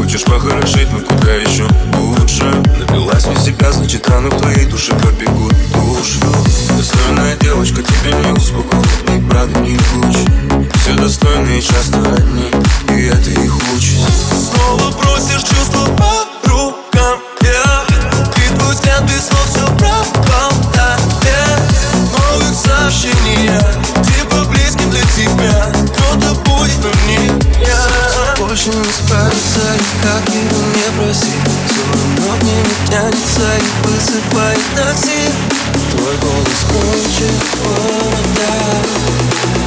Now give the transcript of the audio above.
Хочешь похорошеть, но куда еще лучше? Напилась весь себя, значит раны в твоей душе побегут душу. Достойная девочка, тебе не успокоит, ни правда, ни луч. Все достойные часто одни, и это их участь. Снова бросишь чувства по рукам, и твой взгляд без слов все пропадает. Новых сообщений, типа близким для тебя, кто-то будет, но не я. Больше не справится, и как его не проси, все равно к ней не тянется и высыпает такси. Твой голос кончит провода.